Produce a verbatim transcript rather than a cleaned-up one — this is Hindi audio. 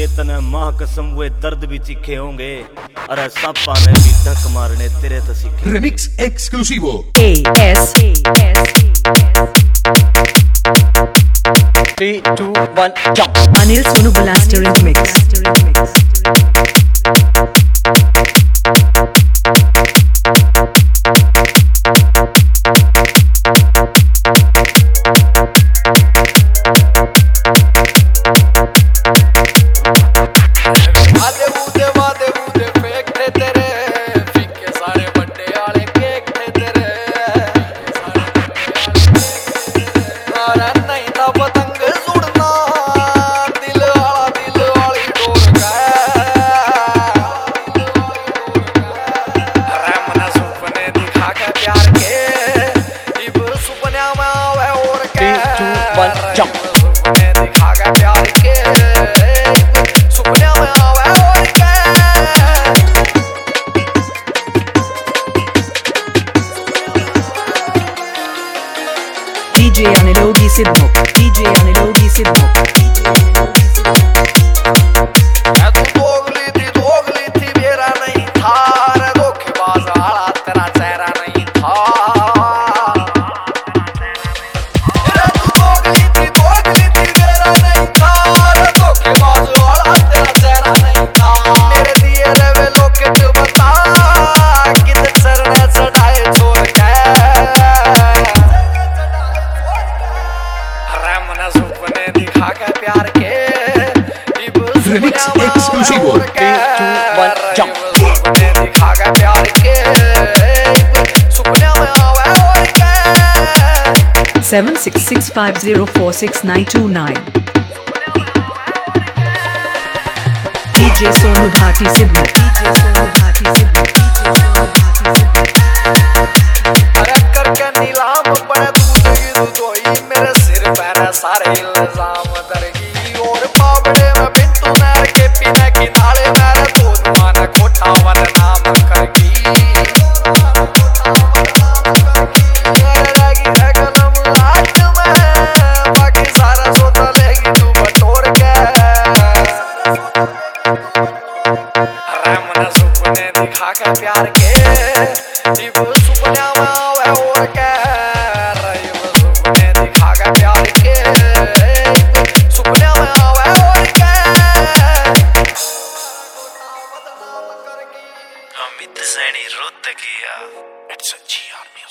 के तने माँ कसम वे दर्द भी चीखे होंगे। अरे सांपा ने भी धक मारने तेरे तो सीखे। Remix exclusivo. A S Three, two, one, jump. Anil Sonu Blaster in the mix. D J Anilogi Sidmo, D J Anilogi Sidmo, D J Anilogi Sidmo. Remix exclusivo. Three, two, one, jump. Seven six six five zero four six nine two nine. D J Sonu Bhati Sidmo, D J Sonu Bhati Sidmo, D J Sonu Bhati Sidmo. अरे करके नीलाम बड़ा दूध दूध धोई मेरे सिर पैर सारे इल्जाम दरगी और पावड़े में बिंटू नहर के पीने की नाले मेरे दूध मान खोटा वन नाम करगी अरे लगी है कलम लाट में बाकी सारा सोता लेगी तू बटोर के अरे मन सुपने दिखा के प्यार के इब सुपने में आवे और के रही वो सुपने दिखा के प्यार के इब सुपने में आवे और के अमित सैनी रोत किया। It's a G R music.